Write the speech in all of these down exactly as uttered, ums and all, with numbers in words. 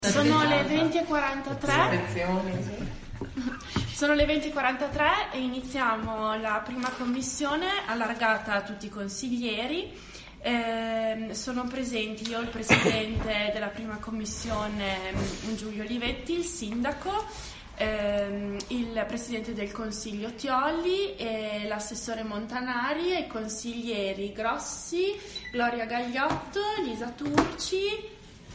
Sono le venti e quarantatré. Sono le venti e quarantatré e iniziamo la prima commissione allargata a tutti i consiglieri. Eh, sono presenti io, il presidente della prima commissione Giulio Olivetti, il sindaco, eh, il presidente del consiglio Tiolli, e l'assessore Montanari, e i consiglieri Grossi, Gloria Gagliotto, Lisa Turci,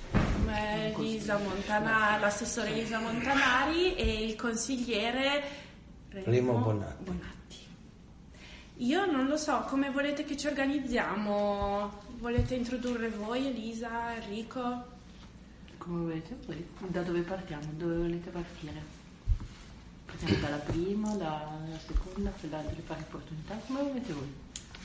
Lisa Montanari, l'assessore Lisa Montanari e il consigliere Remo Bonatti. Bonatti. Io non lo so, come volete che ci organizziamo? Volete introdurre voi, Elisa, Enrico? Come volete voi? Da dove partiamo? Dove volete partire? Partiamo dalla prima, dalla seconda, per dare pari opportunità? Come volete voi?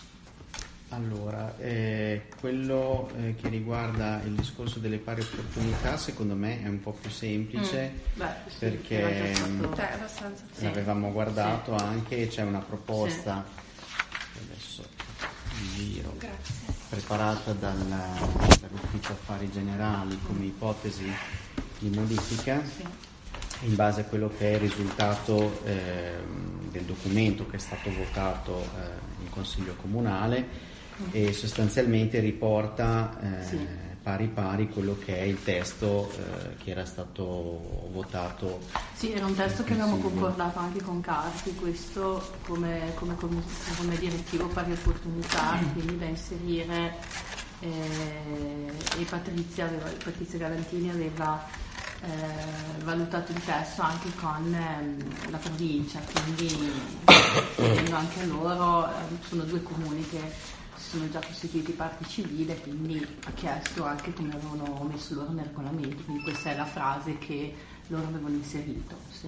Allora, eh, quello eh, che riguarda il discorso delle pari opportunità secondo me è un po' più semplice, mm. Beh, sì, perché stato... cioè, abbastanza, sì. L'avevamo guardato sì. Anche, c'è una proposta, sì. Adesso giro, Grazie. preparata dal, dall'ufficio affari generali come ipotesi di modifica, sì. In base a quello che è il risultato eh, del documento che è stato votato eh, in Consiglio Comunale, e sostanzialmente riporta eh, sì. pari pari quello che è il testo eh, che era stato votato. Sì, era un testo che avevamo concordato anche con Carpi, questo come, come, come, come direttivo pari opportunità, quindi da inserire, eh, e Patrizia, aveva, Patrizia Galantini aveva eh, valutato il testo anche con eh, la provincia, quindi chiedendo anche a loro, eh, sono due comuni che sono già costituiti parte civile, quindi ha chiesto anche come avevano messo loro nel regolamento, quindi questa è la frase che loro avevano inserito, se,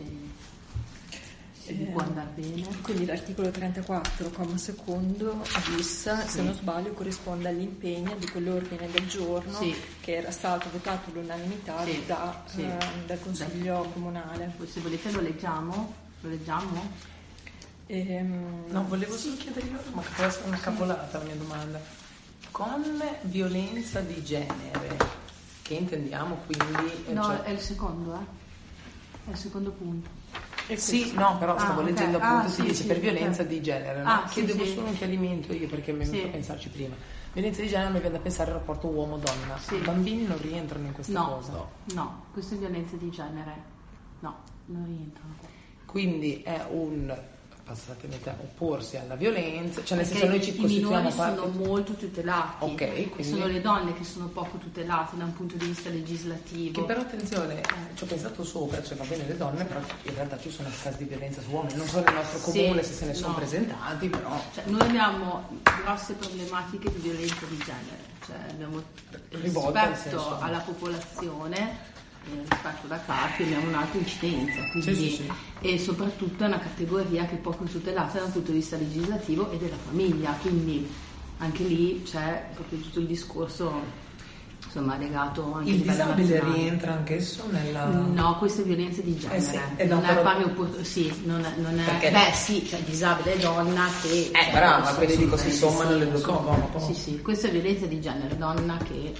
se eh, può andare bene. Quindi l'articolo trentaquattro, comma secondo, bis, sì. Se non sbaglio, corrisponde all'impegno di quell'ordine del giorno sì. che era stato votato all'unanimità sì. Da, sì. Eh, dal Consiglio da. Comunale. Poi se volete lo leggiamo? Lo leggiamo? Ehm, no, volevo solo chiedere io, ma può essere una cavolata la mia domanda. Con violenza di genere, che intendiamo quindi... No, cioè... è il secondo, eh? È il secondo punto. Eh sì, no, però stavo ah, leggendo okay. appunto, ah, si sì, dice sì, per violenza okay. di genere, no? Ah, Chiedevo sì, solo sì. un chiarimento io, perché mi è venuto sì. a pensarci prima. Violenza di genere mi viene da pensare al rapporto uomo-donna. Sì. I bambini non rientrano in questa no, cosa? No, no, queste violenze di genere no, non rientrano qua. Quindi è un... passatemi a opporsi alla violenza, cioè nel Perché senso noi ci costituiamo i minori parte... sono molto tutelati, okay, quindi... sono le donne che sono poco tutelate da un punto di vista legislativo. Che però attenzione, eh, ci ho pensato sopra, cioè va bene le donne, però in realtà ci sono casi di violenza su uomini, non solo nel nostro comune, sì, se se ne sono no. presentati, però... Cioè, noi abbiamo grosse problematiche di violenza di genere, cioè abbiamo rispetto alla popolazione, rispetto da Carpi abbiamo un'altra incidenza, quindi, sì, sì, sì. E soprattutto è una categoria che è poco tutelata da un punto di vista legislativo e della famiglia, quindi anche lì c'è proprio tutto il discorso, insomma, legato anche il a livello disabile nazionale. Rientra anch'esso nella... No, queste violenze di genere, eh sì, non è pari opportunità, sì, non è, non è... Perché? Beh sì, cioè disabile e donna che... Eh, brava, quindi dico si sommano le due cose. Sì, sì, questa è violenza di genere, donna che...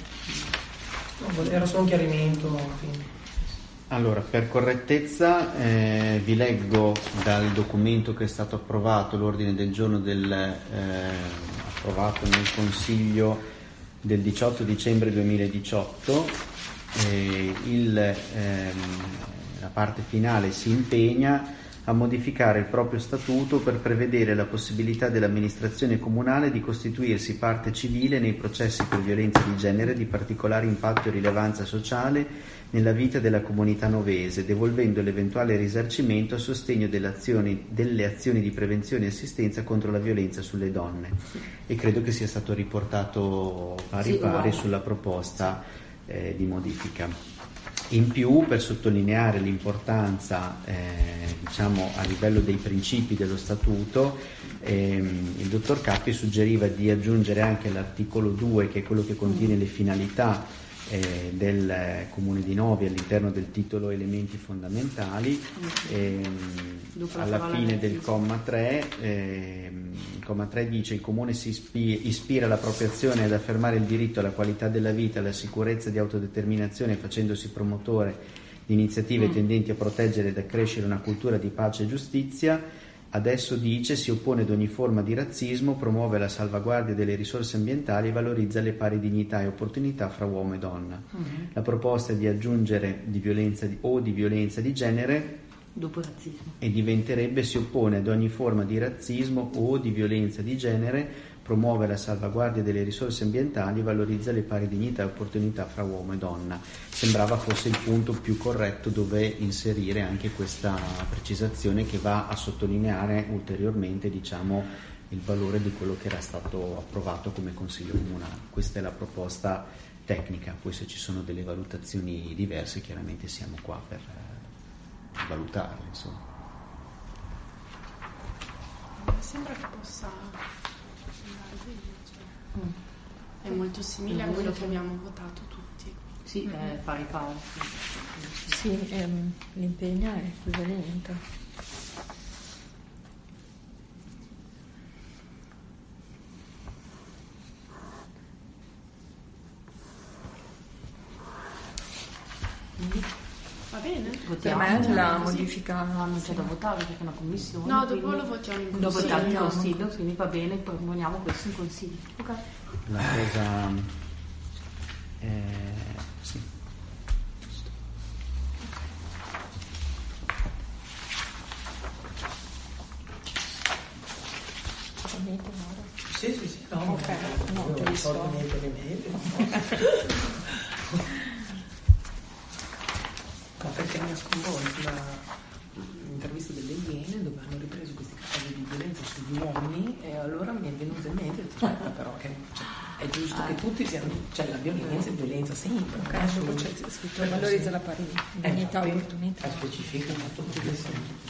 Era solo un chiarimento. Allora, per correttezza eh, vi leggo dal documento che è stato approvato, l'ordine del giorno del, eh, approvato nel Consiglio del diciotto dicembre duemiladiciotto. Eh, il, ehm, la parte finale si impegna a modificare il proprio statuto per prevedere la possibilità dell'amministrazione comunale di costituirsi parte civile nei processi per violenza di genere di particolare impatto e rilevanza sociale nella vita della comunità novese, devolvendo l'eventuale risarcimento a sostegno delle azioni, delle azioni di prevenzione e assistenza contro la violenza sulle donne. E credo che sia stato riportato pari sì, pari wow. sulla proposta eh, di modifica. In più, per sottolineare l'importanza eh, diciamo a livello dei principi dello statuto, ehm, il dottor Cappi suggeriva di aggiungere anche l'articolo due, che è quello che contiene le finalità eh, del Comune di Novi all'interno del titolo Elementi fondamentali. ehm, alla fine del comma tre, ehm, il comma tre dice: il Comune si ispi- ispira la propria azione ad affermare il diritto alla qualità della vita, alla sicurezza di autodeterminazione, facendosi promotore di iniziative mm. tendenti a proteggere ed accrescere una cultura di pace e giustizia. Adesso dice: si oppone ad ogni forma di razzismo, promuove la salvaguardia delle risorse ambientali e valorizza le pari dignità e opportunità fra uomo e donna. Mm-hmm. La proposta è di aggiungere di violenza di, o di violenza di genere dopo razzismo, e diventerebbe: si oppone ad ogni forma di razzismo o di violenza di genere, promuove la salvaguardia delle risorse ambientali e valorizza le pari dignità e opportunità fra uomo e donna. Sembrava fosse il punto più corretto dove inserire anche questa precisazione che va a sottolineare ulteriormente, diciamo, il valore di quello che era stato approvato come Consiglio Comunale. Questa è la proposta tecnica, poi se ci sono delle valutazioni diverse chiaramente siamo qua per eh, valutarle, insomma. Sembra che possa Mm. è molto simile a quello che abbiamo votato tutti. Sì, mm-hmm. è pari pari. Sì, ehm, l'impegno è equivalente. Mm. Va bene? Votiamo. Per me la modifica non c'è da votare perché è una commissione. No, dopo lo votiamo in consiglio. Lo votiamo in consiglio, quindi va bene, proponiamo questo in consiglio. Ok. La cosa eh, sì. Sì, sì, sì, no, ok, no, non ricordo niente di meglio. No, perché mi ha sconvolto l'intervista delle Iene dove hanno ripreso questi casi di violenza sugli uomini e allora mi è venuto in mente, cioè, però che cioè, è giusto ah. che tutti siano, cioè la violenza è violenza sempre, ok, dopo c'è scritto valorizza la pari dignità e opportunità. Specifica tutto questo.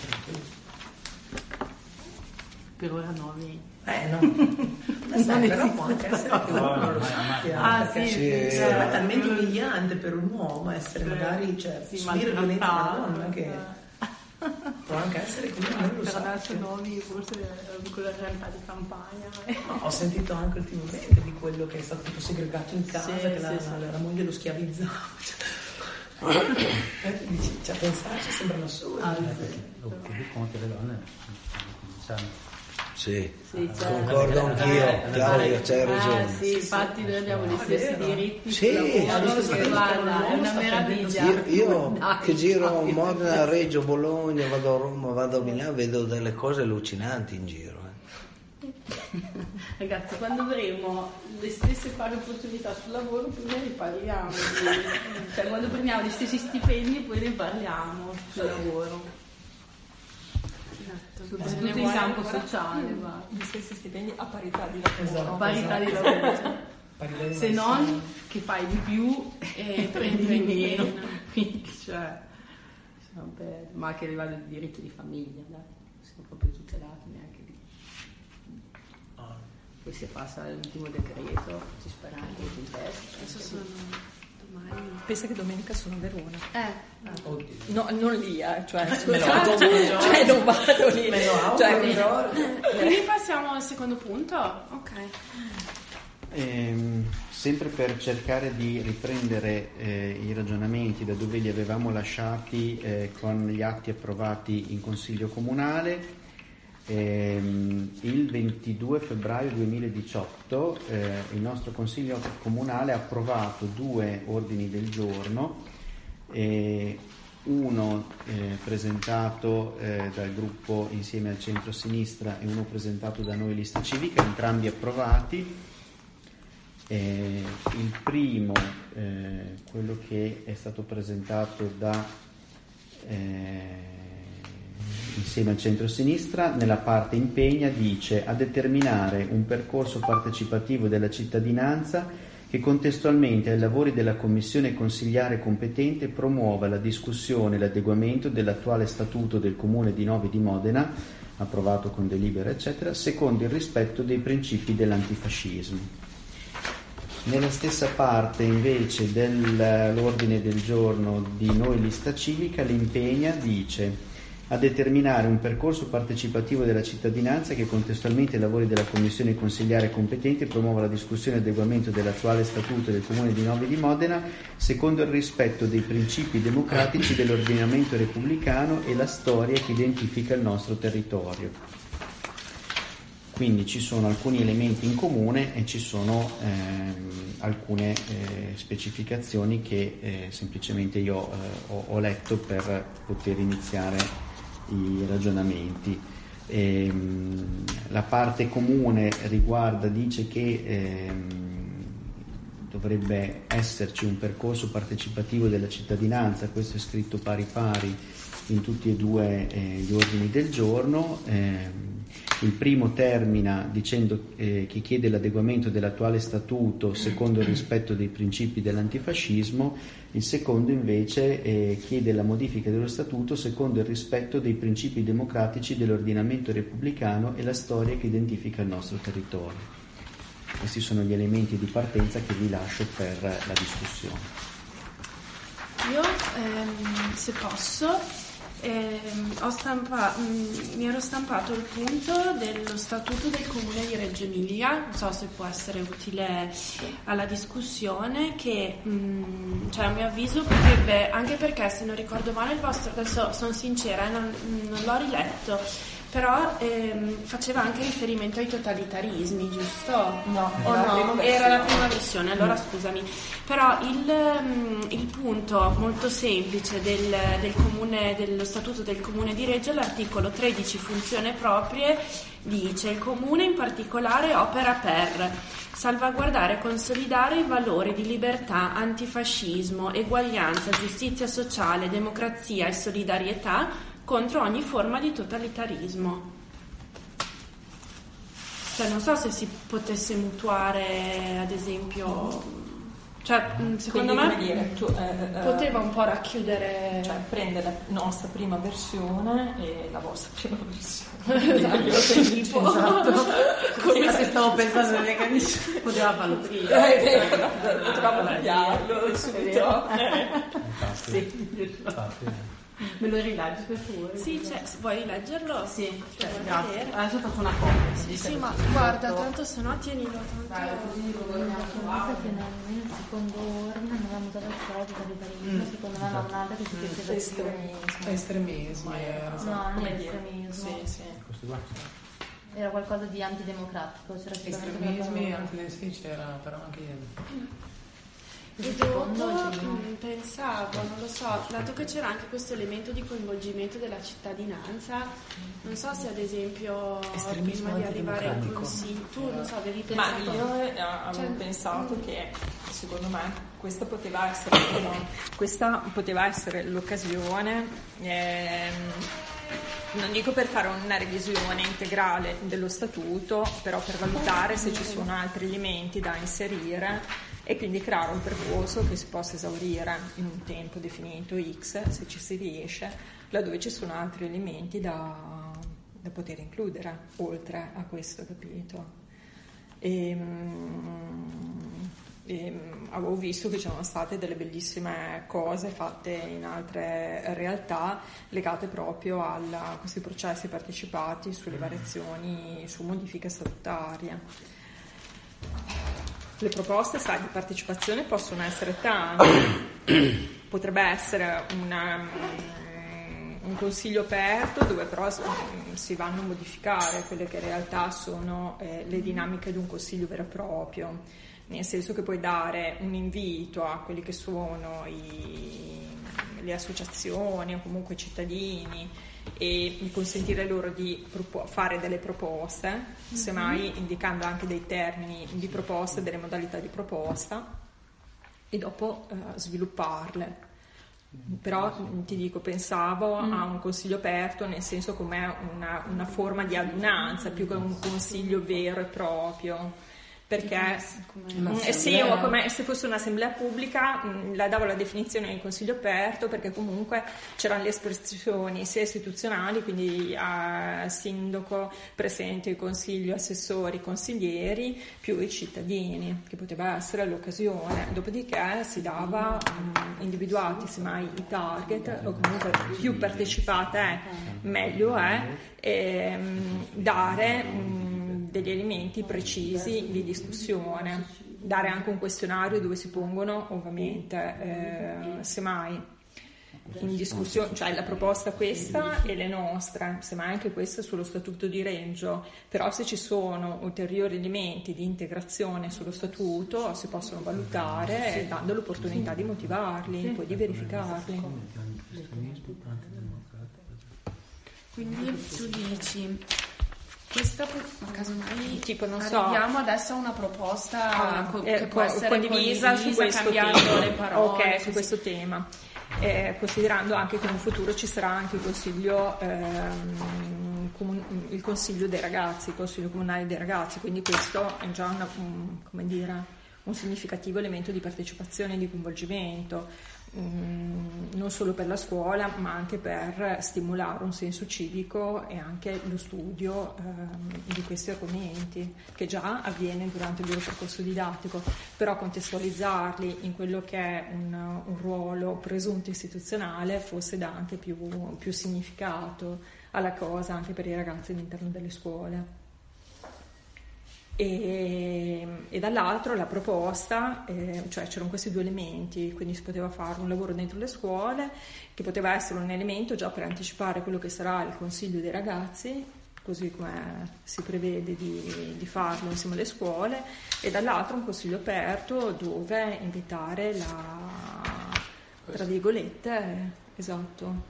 Per ora nove. Eh no, ma sai, però può anche essere che uno non lo sappia. Ah, sì, sì, sì, sì, è talmente umiliante per un uomo essere magari, cioè, sì, subire violenza da donna che eh. può anche essere che uno non lo per sappia. adesso nomi forse è quella realtà di campagna. No, ho sentito anche ultimamente di quello che è stato tipo segregato in casa, sì, che la, sì, la, la moglie lo schiavizzava. Eh, dici, cioè, pensarci sembrano assurde. Ah, lo più conto le donne sanno. Sì, sì, concordo anch'io, eh, Claudia, c'hai ragione. Eh, sì, infatti noi abbiamo gli stessi diritti. Sì, lavoro, sì, che guarda, è una meraviglia. Io, io che giro a Modena, Reggio, Bologna, vado a Roma, vado a Milano, vedo delle cose allucinanti in giro. Eh. Ragazzi, quando avremo le stesse pari opportunità sul lavoro, poi ne riparliamo. Cioè, quando prendiamo gli stessi stipendi, poi ne parliamo sul lavoro. Soprattutto in campo sociale, gli stessi stipendi a parità di lavoro. Esatto, parità esatto. di lavoro. Parità di se non che fai di più e prendi di meno. Quindi, cioè, per, ma anche a livello di diritto di famiglia, dai, siamo proprio tutelati neanche lì. Oh. Poi se passa l'ultimo decreto, ci spera anche in testa. Adesso sono domani. Pensa che domenica sono a Verona. Eh. Oddio. No, non lì, eh, cioè, scusate, cioè non vado lì. Cioè, però... Quindi passiamo al secondo punto. Ok. Ehm, sempre per cercare di riprendere eh, i ragionamenti da dove li avevamo lasciati eh, con gli atti approvati in Consiglio Comunale, ehm, il ventidue febbraio duemiladiciotto eh, il nostro Consiglio Comunale ha approvato due ordini del giorno, eh, uno eh, presentato eh, dal gruppo Insieme al Centro-Sinistra e uno presentato da noi Lista Civica, entrambi approvati. Eh, il primo, eh, quello che è stato presentato da eh, Insieme al Centro-Sinistra, nella parte impegna dice: a determinare un percorso partecipativo della cittadinanza che contestualmente ai lavori della commissione consigliare competente promuova la discussione e l'adeguamento dell'attuale statuto del Comune di Novi di Modena, approvato con delibera eccetera, secondo il rispetto dei principi dell'antifascismo. Nella stessa parte invece dell'ordine del giorno di Noi Lista Civica l'impegna dice a determinare un percorso partecipativo della cittadinanza che contestualmente ai lavori della commissione consigliare competente promuova la discussione e adeguamento dell'attuale statuto del Comune di Novi di Modena secondo il rispetto dei principi democratici dell'ordinamento repubblicano e la storia che identifica il nostro territorio. Quindi ci sono alcuni elementi in comune e ci sono ehm, alcune eh, specificazioni che eh, semplicemente io eh, ho, ho letto per poter iniziare i ragionamenti. Ehm, la parte comune riguarda, dice che ehm, dovrebbe esserci un percorso partecipativo della cittadinanza, questo è scritto pari pari in tutti e due eh, gli ordini del giorno. Ehm, il primo termina dicendo eh, che chiede l'adeguamento dell'attuale statuto secondo il rispetto dei principi dell'antifascismo, il secondo invece eh, chiede la modifica dello statuto secondo il rispetto dei principi democratici dell'ordinamento repubblicano e la storia che identifica il nostro territorio. Questi sono gli elementi di partenza che vi lascio per la discussione. Io, ehm, se posso, Eh, ho stampa, mh, mi ero stampato il punto dello statuto del Comune di Reggio Emilia, non so se può essere utile alla discussione, che mh, cioè a mio avviso potrebbe, anche perché se non ricordo male il vostro, adesso sono sincera, eh, non, non l'ho riletto, però ehm, faceva anche riferimento ai totalitarismi, giusto? No, o no? Era la prima versione, allora scusami. Però il, il punto molto semplice del, del comune, dello statuto del Comune di Reggio, l'articolo tredici, funzioni proprie, dice: il Comune in particolare opera per salvaguardare e consolidare i valori di libertà, antifascismo, eguaglianza, giustizia sociale, democrazia e solidarietà contro ogni forma di totalitarismo. Cioè non so se si potesse mutuare, ad esempio, cioè secondo Quindi, me come dire, tu, eh, poteva un po' racchiudere, cioè prende la nostra prima versione e la vostra prima versione. esatto, tipo, esatto. come se stavo pensando nelle camicie, poteva farlo prima, eh, potevamo tagliarlo subito. Sì. Me lo rileggi per favore? Sì, cioè, vuoi rileggerlo? Sì, cioè, Vuoi grazie. vedere? Adesso faccio una copia. Sì, sì, ma guarda, tanto se no tienilo tanto. Dai, così lo vogliamo trovare. Nel secondo ordine non avevamo usato il parola totalitarismo, secondo me aveva un'altra che si chiedeva Estremismo. Estremismo era. No, non è estremismo. Sì, sì. Era qualcosa di antidemocratico. C'era Estremismi, anti c'era però anche. E dopo mh, pensavo, non lo so, dato che c'era anche questo elemento di coinvolgimento della cittadinanza, non so se ad esempio Estremismo prima di arrivare in antidemocratico. consiglio, tu non so, avevi Ma pensato... io eh, avevo Cioè, pensato che secondo me questa poteva essere, questa poteva essere l'occasione, ehm, non dico per fare una revisione integrale dello statuto, però per valutare se ci sono altri elementi da inserire e quindi creare un percorso che si possa esaurire in un tempo definito X, se ci si riesce, laddove ci sono altri elementi da, da poter includere oltre a questo capito. E, e, avevo visto che c'erano state delle bellissime cose fatte in altre realtà legate proprio a questi processi partecipati sulle variazioni, su modifiche statutarie. Le proposte, sai, di partecipazione possono essere tante, potrebbe essere una, un consiglio aperto dove però si vanno a modificare quelle che in realtà sono eh, le dinamiche di un consiglio vero e proprio, nel senso che puoi dare un invito a quelli che sono i, le associazioni o comunque i cittadini e consentire loro di propo- fare delle proposte, mm-hmm. semmai indicando anche dei termini di proposta, delle modalità di proposta e dopo eh, svilupparle. Però ti dico, pensavo mm. a un consiglio aperto nel senso come una, una forma di adunanza più che un consiglio vero e proprio, perché eh, sì, o come se fosse un'assemblea pubblica, mh, la davo la definizione di consiglio aperto, perché comunque c'erano le espressioni sia istituzionali, quindi a sindaco, presidente di consiglio, assessori, consiglieri, più i cittadini, che poteva essere l'occasione. Dopodiché si dava mh, individuati semmai i target, o comunque più partecipate è meglio è, e, mh, dare mh, degli elementi precisi di discussione, dare anche un questionario dove si pongono ovviamente eh, semmai in discussione, cioè la proposta questa e le nostre, semmai anche questa sullo statuto di Reggio, però se ci sono ulteriori elementi di integrazione sullo statuto si possono valutare dando l'opportunità di motivarli, poi di verificarli. Quindi tu dici questa, casomai tipo, non so, arriviamo adesso a una proposta ah, co- eh, che può essere condivisa, condivisa su questo cambiando tema. le parole. Ok, su questo tema. Eh, considerando anche che in futuro ci sarà anche il consiglio, ehm, comun- il consiglio dei ragazzi, il consiglio comunale dei ragazzi, quindi questo è già una, un, come dire, un significativo elemento di partecipazione e di coinvolgimento. Non solo per la scuola, ma anche per stimolare un senso civico e anche lo studio ehm, di questi argomenti, che già avviene durante il loro percorso didattico, però contestualizzarli in quello che è un, un ruolo presunto istituzionale forse dà anche più, più significato alla cosa anche per i ragazzi all'interno delle scuole. E, e dall'altro la proposta, eh, cioè c'erano questi due elementi, quindi si poteva fare un lavoro dentro le scuole che poteva essere un elemento già per anticipare quello che sarà il consiglio dei ragazzi, così come si prevede di, di farlo insieme alle scuole, e dall'altro un consiglio aperto dove invitare la, tra virgolette, esatto,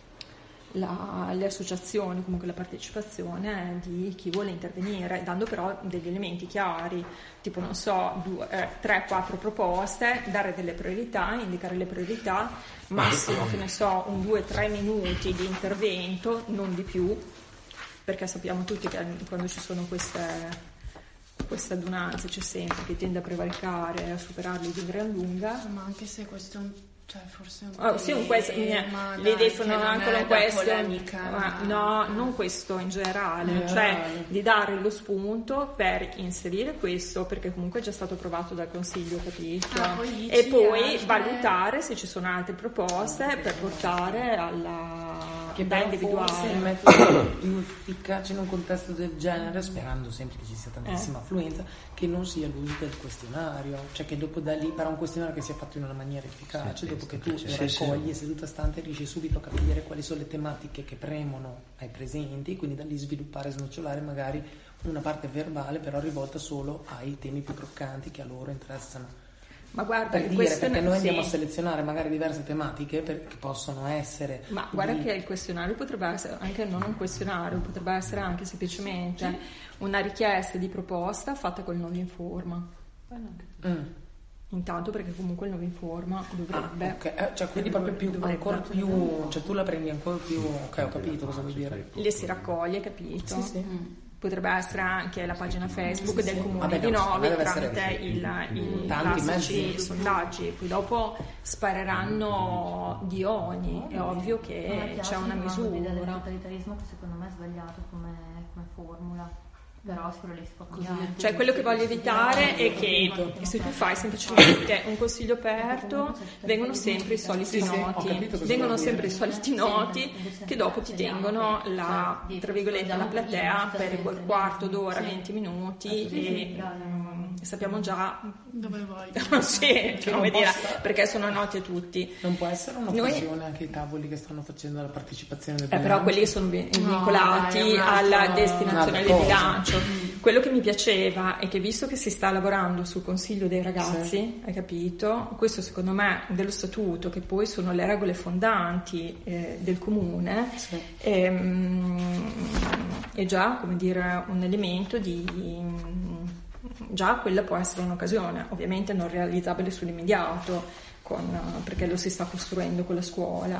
La, le associazioni, comunque la partecipazione di chi vuole intervenire, dando però degli elementi chiari, tipo non so, due, eh, tre quattro proposte, dare delle priorità, indicare le priorità, massimo che ne so, un due tre minuti di intervento, non di più, perché sappiamo tutti che quando ci sono queste, queste adunanze c'è sempre chi tende a prevaricare e a superarli di gran lunga. Ma anche se questo è un Cioè, forse un oh, sì, un questo, tema, li devono anche un questo, polemica, ma no, non questo in generale, eh, cioè di dare lo spunto per inserire questo, perché comunque è già stato approvato dal Consiglio, capito? Ah, poi e poi altre... valutare se ci sono altre proposte per portare alla che da però individuare. forse il metodo più efficace in un contesto del genere, sperando sempre che ci sia tantissima eh. affluenza, che non sia l'uso del questionario, cioè che dopo da lì, però un questionario che sia fatto in una maniera efficace, sì, dopo che tu lo raccogli sì. seduta stante riesci subito a capire quali sono le tematiche che premono ai presenti, quindi da lì sviluppare e snocciolare magari una parte verbale però rivolta solo ai temi più croccanti che a loro interessano. Ma guarda, per dire, questo perché noi sì. andiamo a selezionare magari diverse tematiche perché possono essere. Ma guarda di... che il questionario potrebbe essere anche non un questionario, potrebbe essere anche semplicemente sì. una richiesta di proposta fatta col Nuovo Informa. Mm. Intanto perché comunque il Nuovo Informa dovrebbe. Ah, okay. eh, cioè quindi proprio più ancora più, cioè tu la prendi ancora più. Ok, ho capito cosa vuoi dire. Le si raccoglie, capito? Sì, sì. Mm. Potrebbe essere anche la pagina Facebook sì, del sì. Comune Vabbè, di Novi tramite il, i tanti classici mezzi. sondaggi, poi dopo spareranno di ogni, è ovvio che c'è una misura. L'idea del totalitarismo che secondo me è sbagliato come, come formula. Però solo lì si può cambiare. Cioè quello che voglio evitare è che se tu fai semplicemente un consiglio aperto vengono sempre i soliti noti, vengono sempre i soliti noti che dopo ti tengono la, tra virgolette, la platea per quel quarto d'ora, venti minuti e um, sappiamo già dove vuoi. sì, come dire, perché sono noti a tutti. Non può essere un'occasione Noi... anche i tavoli che stanno facendo la partecipazione del eh, però quelli sono vincolati no, dai, alla destinazione del bilancio. Quello che mi piaceva è che visto che si sta lavorando sul consiglio dei ragazzi, sì. hai capito, questo secondo me dello statuto, che poi sono le regole fondanti eh, del comune, sì. ehm, è già, come dire, un elemento di... già quella può essere un'occasione, ovviamente non realizzabile sull'immediato, con, perché lo si sta costruendo con la scuola.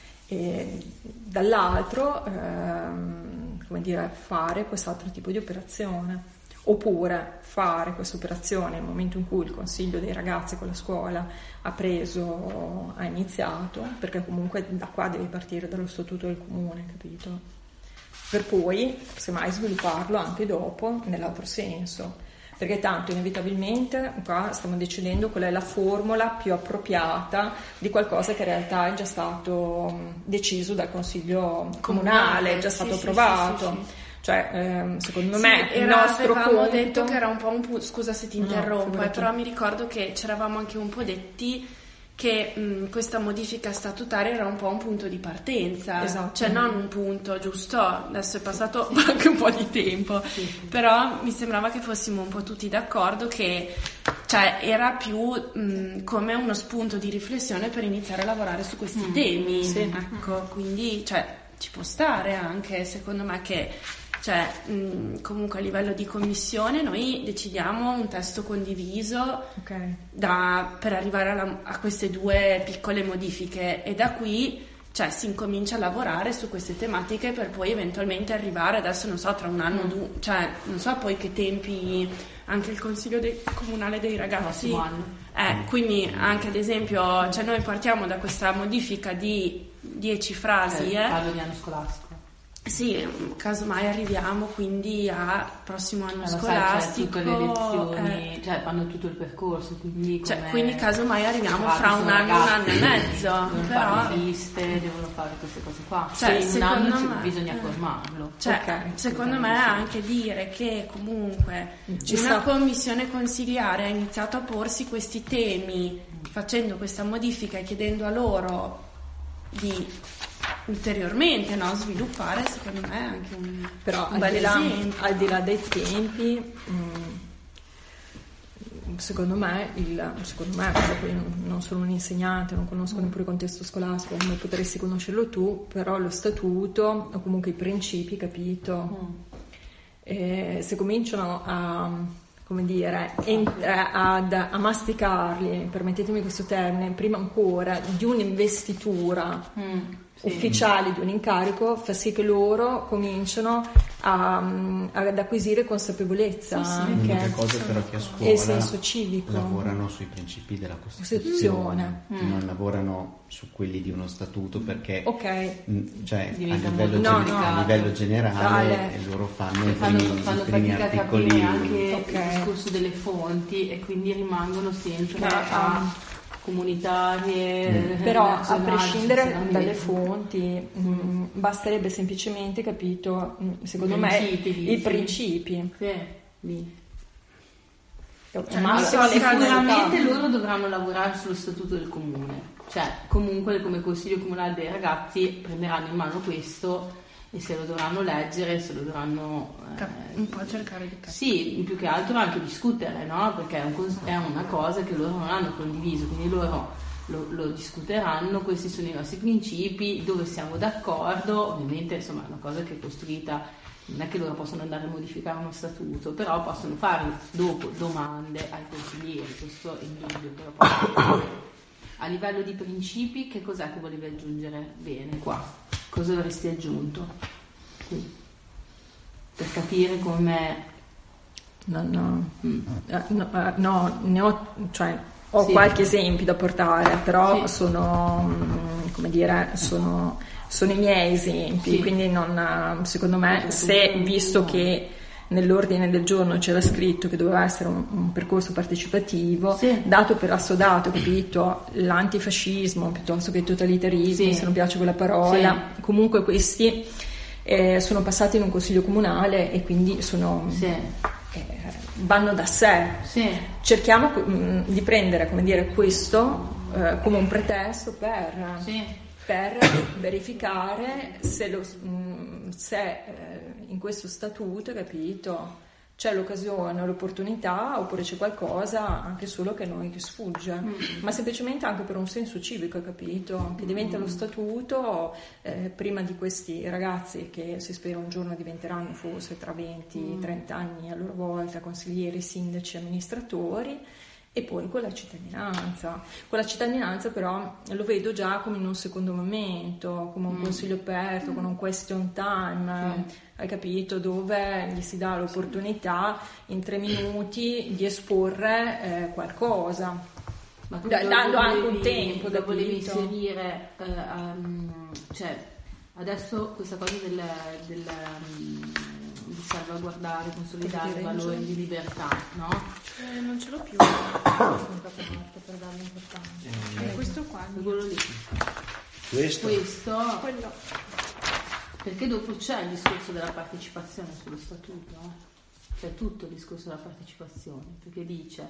E dall'altro... Ehm, come dire, fare quest'altro tipo di operazione. oppure fare questa operazione nel momento in cui il consiglio dei ragazzi con la scuola ha preso, ha iniziato, perché comunque da qua devi partire dallo statuto del comune, capito? Per poi, semmai, svilupparlo anche dopo nell'altro senso, perché tanto inevitabilmente qua stiamo decidendo qual è la formula più appropriata di qualcosa che in realtà è già stato deciso dal consiglio comunale, comunale è già stato sì, approvato. Sì, sì, sì. Cioè, ehm, secondo sì, me era, il nostro avevamo punto... detto che era un po' un punto, scusa se ti interrompo, no, eh, però mi ricordo che ci eravamo anche un po' detti che mh, questa modifica statutaria era un po' un punto di partenza, esatto. Cioè non un punto, giusto? Adesso è passato sì. anche un po' di tempo, sì, sì. Però mi sembrava che fossimo un po' tutti d'accordo che cioè, era più mh, come uno spunto di riflessione per iniziare a lavorare su questi mm. temi, sì. Ecco, quindi cioè, ci può stare anche, secondo me, che cioè, mh, comunque a livello di commissione noi decidiamo un testo condiviso okay. da, per arrivare alla, a queste due piccole modifiche e da qui cioè, si incomincia a lavorare su queste tematiche per poi eventualmente arrivare, adesso non so, tra un anno, mm. du- cioè non so poi che tempi anche il Consiglio dei, Comunale dei Ragazzi, eh, quindi anche ad esempio cioè noi partiamo da questa modifica di dieci frasi, eh, eh, parlo di anno scolastico. Sì, casomai arriviamo quindi al prossimo anno allora, scolastico, sai, cioè, tutte le lezioni, eh, cioè fanno tutto il percorso, quindi cioè, quindi casomai arriviamo fra un anno, ragazzi, un anno e mezzo, devono però fare le liste, devono fare queste cose qua. Cioè, sì, in un anno me, bisogna eh, formarlo. Cioè, okay, secondo me anche dire che comunque Ci una sta. commissione consigliare ha iniziato a porsi questi temi facendo questa modifica e chiedendo a loro di ulteriormente no, sviluppare, secondo me è anche un, però un bel al, esempio. Al di là dei tempi mh, secondo me il, secondo me poi non, non sono un insegnante, non conosco neppure il contesto scolastico come potresti conoscerlo tu, però lo statuto o comunque i principi, capito, mm. eh, se cominciano a come dire, ent- ad, a masticarli, permettetemi questo termine, prima ancora di un'investitura mm, sì. ufficiale di un incarico, fa sì che loro cominciano a, ad acquisire consapevolezza sì, sì. anche l'unica cosa però che a scuola e senso civico lavorano sui principi della Costituzione, mm. non lavorano su quelli di uno statuto perché okay. mh, cioè, a, no, livello gen- no. a livello generale Dale. loro fanno i primi, fanno, fanno i primi fatica articoli a capire anche okay. il discorso delle fonti e quindi rimangono sempre no, a um, comunitarie mm. però a prescindere dalle fonti mh, basterebbe semplicemente, capito, mh, secondo I me principi, i principi sì. Sì. Cioè, ma sicuramente loro dovranno lavorare sullo statuto del comune, cioè comunque come consiglio comunale dei ragazzi prenderanno in mano questo e se lo dovranno leggere, se lo dovranno eh, un po' cercare di capire. Sì, più che altro anche discutere, no? Perché è, un, è una cosa che loro non hanno condiviso, quindi loro lo, lo discuteranno, questi sono i nostri principi, dove siamo d'accordo, ovviamente insomma è una cosa che è costruita, non è che loro possono andare a modificare uno statuto, però possono fare dopo domande ai consiglieri, questo è indubbio, però possono. A livello di principi, che cos'è che volevi aggiungere bene qua? Cosa avresti aggiunto? Qui. Per capire come... No, no, mm. uh, no, uh, no, ne ho, cioè, ho sì. qualche esempio da portare, però sì. sono, um, come dire, sono, sono i miei esempi, sì. quindi non, secondo me, se visto che nell'ordine del giorno c'era scritto che doveva essere un, un percorso partecipativo, sì. dato per assodato, capito, l'antifascismo piuttosto che il totalitarismo, sì. se non piace quella parola, sì. comunque questi eh, sono passati in un consiglio comunale e quindi sono sì. eh, vanno da sé. Sì. Cerchiamo mh, di prendere, come dire, questo eh, come un pretesto per... Sì. per verificare se, lo, se eh, in questo statuto, capito, c'è l'occasione, l'opportunità oppure c'è qualcosa anche solo che a noi che sfugge, mm. ma semplicemente anche per un senso civico, capito, che diventa mm. lo statuto eh, prima di questi ragazzi che si spera un giorno diventeranno forse tra venti trenta anni a loro volta consiglieri, sindaci, amministratori, E poi con la cittadinanza. Con la cittadinanza però lo vedo già come in un secondo momento, come un mm. consiglio aperto, con un question time, mm. hai capito? Dove gli si dà l'opportunità in tre minuti di esporre eh, qualcosa. Ma tu dando anche un tempo da volevi inserire, eh, um, cioè adesso questa cosa del, del um, di salvaguardare, consolidare i valori di libertà, no? Eh, non ce l'ho più. Per darle importanza. Eh, questo qua, quello lì. Questo? Questo. Quello. Perché dopo c'è il discorso della partecipazione sullo statuto, eh? C'è tutto il discorso della partecipazione, perché dice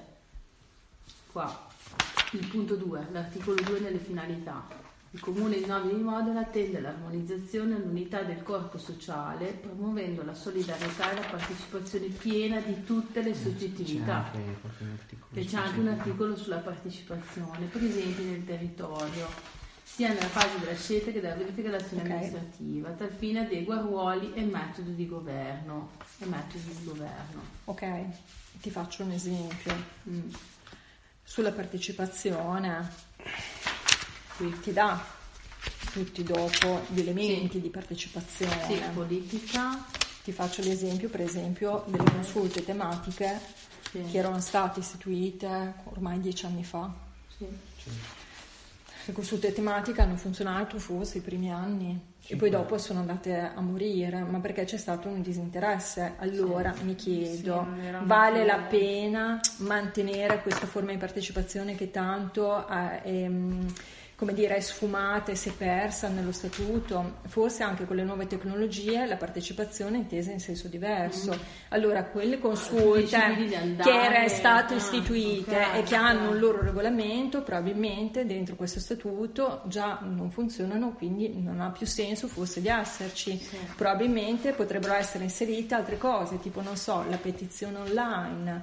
qua il punto due, l'articolo due nelle finalità. Il Comune di Novi di Modena tende all'armonizzazione e all'unità del corpo sociale, promuovendo la solidarietà e la partecipazione piena di tutte le soggettività. C'è anche, e c'è anche un articolo sulla partecipazione presenti nel territorio, sia nella fase della scelta che della verifica dell'azione okay. amministrativa. A tal fine adegua ruoli e metodi di governo. E metodi di governo. Ok, ti faccio un esempio. Mm. Sulla partecipazione, qui ti dà tutti dopo gli elementi sì. di partecipazione. Sì, politica. Ti faccio l'esempio, per esempio, delle consulte tematiche sì. che erano state istituite ormai dieci anni fa. Sì. Sì. Le consulte tematiche hanno funzionato forse i primi anni sì, e poi sì. dopo sono andate a morire, ma perché c'è stato un disinteresse. Allora sì. mi chiedo, sì, vale la pena mantenere questa forma di partecipazione che tanto è, è, come dire, è sfumata e si è persa nello statuto? Forse anche con le nuove tecnologie la partecipazione è intesa in senso diverso. Mm. Allora quelle consulte andare, che erano state ah, istituite okay, e che okay. hanno un loro regolamento, probabilmente dentro questo statuto già non funzionano, quindi non ha più senso forse di esserci. Sì. Probabilmente potrebbero essere inserite altre cose, tipo non so, la petizione online,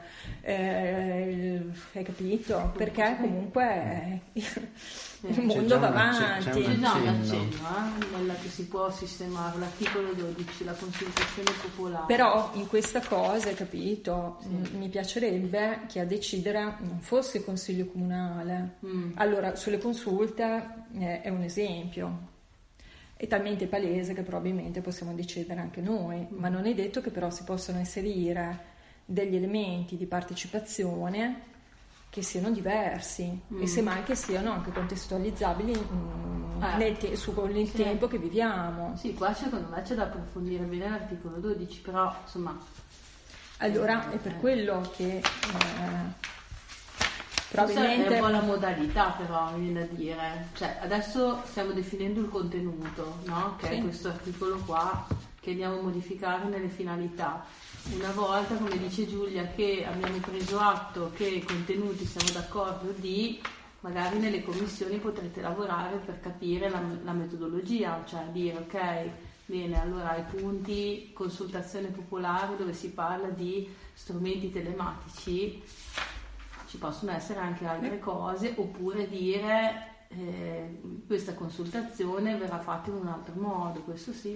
eh, hai capito? Perché comunque il mondo va avanti. C'è, c'è un accenno, eh, nella che si può sistemare l'articolo dodici, la consultazione popolare. Però in questa cosa, hai capito, sì. m- mi piacerebbe che a decidere non fosse il Consiglio Comunale. Mm. Allora, sulle consulte eh, è un esempio. È talmente palese che probabilmente possiamo decidere anche noi, mm. ma non è detto che però si possano inserire degli elementi di partecipazione che siano diversi mm. e semmai che siano anche contestualizzabili mm, eh. nel te- su con il sì. tempo che viviamo. Sì, qua secondo me c'è da approfondire bene l'articolo dodici, però insomma... Allora è per eh. quello che eh, probabilmente... È un po' la modalità però, mi viene da dire. Cioè, adesso stiamo definendo il contenuto, no? Che sì. è questo articolo qua che andiamo a modificare nelle finalità. Una volta, come dice Giulia, che abbiamo preso atto che i contenuti siamo d'accordo di, magari nelle commissioni potrete lavorare per capire la, la metodologia, cioè dire ok, bene, allora i punti consultazione popolare dove si parla di strumenti telematici, ci possono essere anche altre cose, oppure dire eh, questa consultazione verrà fatta in un altro modo, questo sì,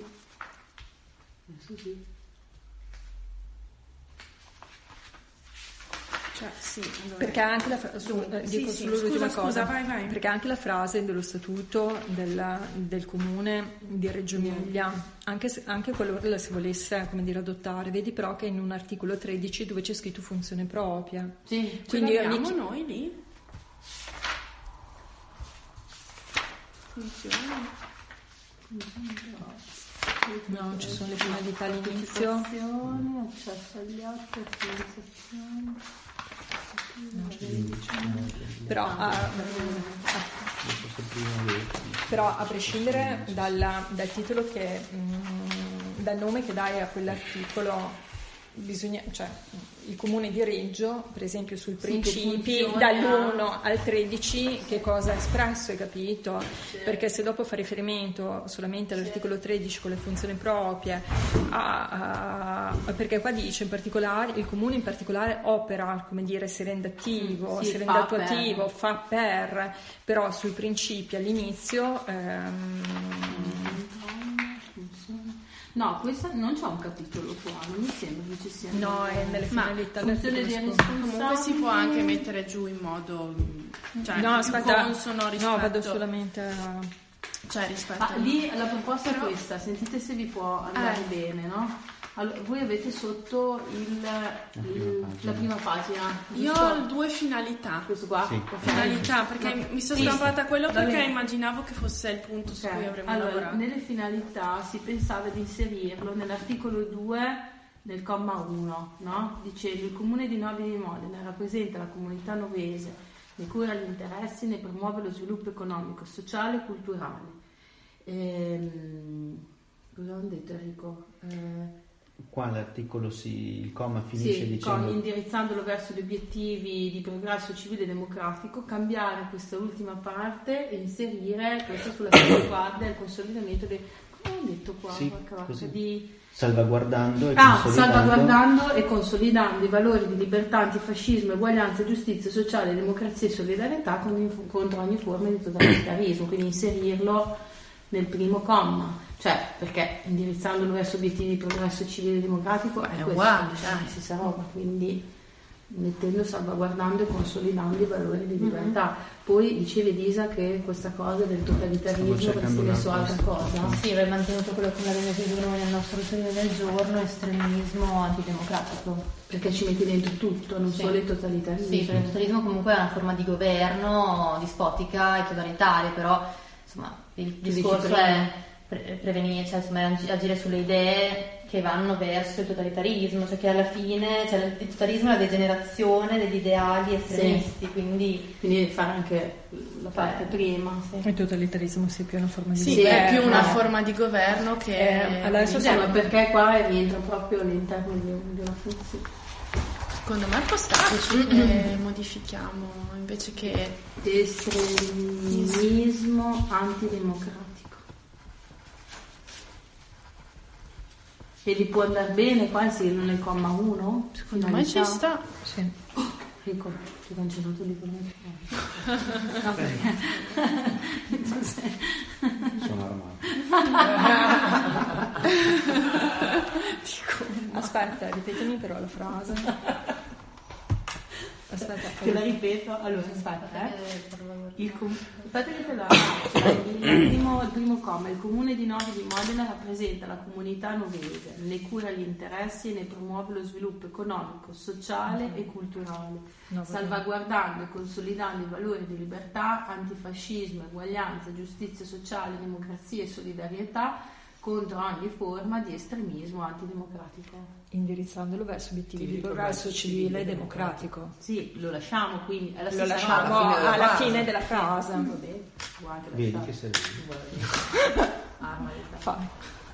questo sì. Cioè, sì, allora. Perché anche la fra- su, eh, sì, dico sì, solo l'ultima scusa, cosa, scusa, vai, vai. Perché anche la frase dello statuto del, del comune di Reggio Emilia, anche, se, anche qualora la si volesse, come dire, adottare, vedi però che in un articolo tredici dove c'è scritto funzione propria. Sì, quindi ce l'abbiamo chi- noi lì? Funziona? No, ci sono le finalità all'inizio. Accesso agli atti, attivizzazione. No. Però, a, a, però a prescindere dalla, dal titolo che mh, dal nome che dai a quell'articolo, bisogna, cioè il comune di Reggio, per esempio sui principi, dall'uno al tredici che cosa ha espresso, hai capito? Sì. Perché se dopo fa riferimento solamente all'articolo tredici con le funzioni proprie, a, a, perché qua dice in particolare, il comune in particolare opera, come dire, si rende attivo, sì, si rende fa attuativo, per. fa per, però sui principi all'inizio... Ehm, No, questa non c'è un capitolo qua, non mi sembra che ci sia. No, è nelle finalità del funzione dei Comunque responsabili. si può anche mettere giù in modo, cioè, No, aspetta, consono rispetto, no, vado solamente a... cioè rispetto Ah, a- lì la proposta Però- è questa, sentite se vi può andare Eh. bene, no? Allora, voi avete sotto il, il- la prima pagina. Io giusto? ho due finalità. Questo qua? Sì. Ok. Finalità, perché No. mi sono Sì. stampata quello Va perché bene. immaginavo che fosse il punto su Ok. cui avremmo Allora, lavorato. nelle finalità si pensava di inserirlo nell'articolo due del comma uno, no? Dicendo il comune di Novi di Modena rappresenta la comunità novese, ne cura gli interessi, ne promuove lo sviluppo economico, sociale e culturale. Ehm, cosa hanno detto Enrico? Eh, Qua l'articolo si, il comma finisce sì, dicendo con- indirizzandolo verso gli obiettivi di progresso civile e democratico, cambiare questa ultima parte e inserire questa sulla salvaguardia e il consolidamento del, come ho detto qua, Sì, porca vacca, così. di salvaguardando e ah, consolidando. salvaguardando e consolidando i valori di libertà, antifascismo, uguaglianza, giustizia sociale, democrazia e solidarietà con- contro ogni forma di totalitarismo, quindi inserirlo nel primo comma. Cioè, perché indirizzandolo verso obiettivi di progresso civile e democratico è, È questo, uguale, diciamo, eh. la stessa roba, quindi mettendo, salvaguardando e consolidando i valori di libertà. Poi dicevi Elisa che questa cosa del totalitarismo Stavo avresti cercando messo un altro altra cosa. Sì, avrei mantenuto quello che abbiamo detto noi nel nostro ordine del giorno, estremismo antidemocratico. Perché ci metti dentro tutto, non Sì. solo il totalitarismo. Sì, perché il totalitarismo comunque è una forma di governo dispotica e totalitaria, però insomma il dici discorso prima. è pre- prevenire, cioè insomma ag- agire sulle idee che vanno verso il totalitarismo, cioè che alla fine cioè, il totalitarismo è la degenerazione degli ideali estremisti, quindi Quindi devi fare anche la parte Cioè, prima. sì. Il totalitarismo sia più una forma di Sì, governo. è più una forma di governo che Eh, adesso Sì, ma perché qua rientra proprio all'interno di, di una funzione. secondo me può starci e modifichiamo invece che Estremismo antidemocratico. E gli può andare bene qua inserirlo nel comma uno? secondo me ci sta. Sì. Enrico, ti ho cancellato il libro. No, perché? Non sei- Sono armato. Aspetta, ripetimi però la frase. Aspetta, Te la ripeto. Allora, aspetta, eh. Eh, per favore. Il, com- aspetta che te la- cioè, il, primo, il primo comma, il comune di Novi di Modena rappresenta la comunità novese, ne cura gli interessi e ne promuove lo sviluppo economico, sociale e culturale, No, va salvaguardando e consolidando i valori di libertà, antifascismo, uguaglianza, giustizia sociale, democrazia e solidarietà contro ogni forma di estremismo antidemocratico. indirizzandolo verso obiettivi di progresso civile e democratico. Sì, lo lasciamo quindi, è la Lo stessa lasciamo roba, alla alla fine fine della frase. Va bene, guarda, Vedi lasciamo. che serve. Ah, ma in realtà- Fai.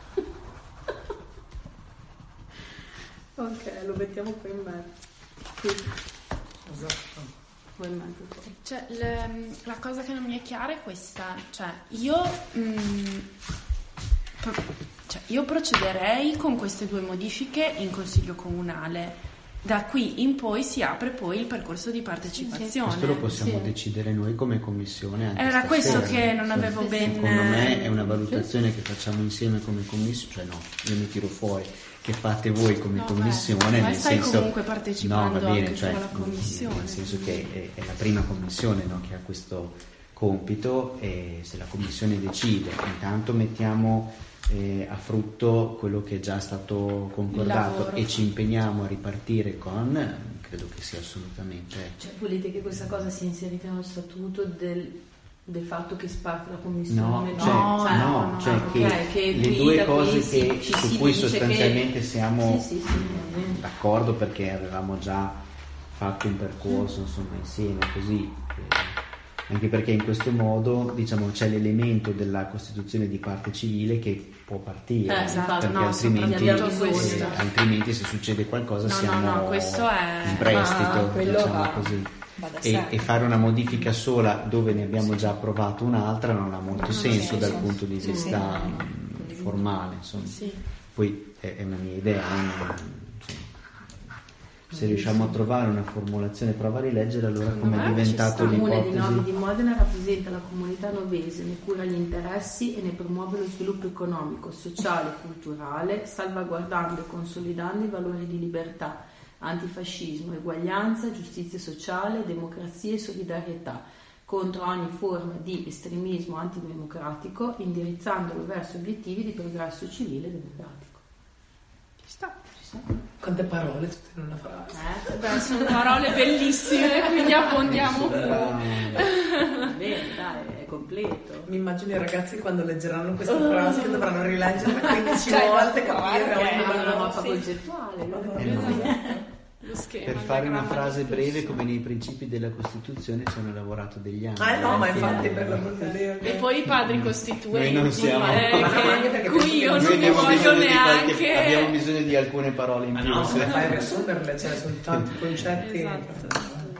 Ok, lo mettiamo qua in mezzo. Sì, Esatto. qua in mezzo. qua. Cioè, le- la cosa che non mi è chiara è questa, cioè io, mm, pro- cioè, io procederei con queste due modifiche in consiglio comunale. Da qui in poi si apre poi il percorso di partecipazione. Questo lo possiamo Sì. decidere noi come commissione. Anche Era stasera. questo che non Sì. avevo ben... Secondo me è una valutazione che facciamo insieme come commissione, cioè no, io mi tiro fuori, che fate voi come No, beh, commissione, ma nel stai senso comunque partecipando no, va bene, anche cioè, con la commissione. nel senso che è, è la prima commissione, no, che ha questo compito, e se la commissione decide, intanto mettiamo eh, a frutto quello che è già stato concordato lavoro. e ci impegniamo a ripartire con, credo che sia assolutamente Cioè, volete che questa cosa sia inserita nello statuto del, del fatto che si parte la commissione? No, cioè, cioè, no, no, cioè ok, che, che le guida due qui cose si- che, ci su si cui dice sostanzialmente che- siamo Sì, sì, sì, va bene. d'accordo, perché avevamo già fatto un percorso insomma insieme così, eh, anche perché in questo modo diciamo c'è l'elemento della costituzione di parte civile che può partire, Eh, esatto, perché no, altrimenti, soprattutto eh, questo. altrimenti se succede qualcosa No, no, siamo no, questo è- in prestito, Ah, quello diciamo va- così. va da E, sé. e fare una modifica sola dove ne abbiamo già approvato un'altra non ha molto Non ha senso senso. dal punto di Sì, vista sì, mh, condivido. formale, insomma. Sì. Poi è, è una mia idea, eh, non- insomma. Se riusciamo a trovare una formulazione, prova a rileggere allora come è Il diventato comune di l'ipotesi. Novi di Modena rappresenta la comunità novese, ne cura gli interessi e ne promuove lo sviluppo economico, sociale e culturale, salvaguardando e consolidando i valori di libertà, antifascismo, eguaglianza, giustizia sociale, democrazia e solidarietà, contro ogni forma di estremismo antidemocratico, indirizzandolo verso obiettivi di progresso civile e democratico. Ci sta. Quante parole tutte in una frase. Eh? Beh, sono parole bellissime, quindi abbondiamo. Bene, dai, è completo. Mi immagino i ragazzi quando leggeranno questa frase che dovranno rileggerla quindici volte, capire ogni Ma una mappa sì. concettuale. Eh, no. Lo schema, Per il fare una diagramma frase di breve, flusso. come nei principi della Costituzione, ci hanno lavorato degli anni. Ah no, ma Anche- infatti per l'amor di Dio. E poi i padri costituenti, Noi non siamo- eh, Ma no, anche che- perché cui io Noi non mi abbiamo voglio bisogno di qualche- neanche. abbiamo bisogno di alcune parole in Ma più. no, se fai riassumerle, ce ne sono tanti concetti. Esatto.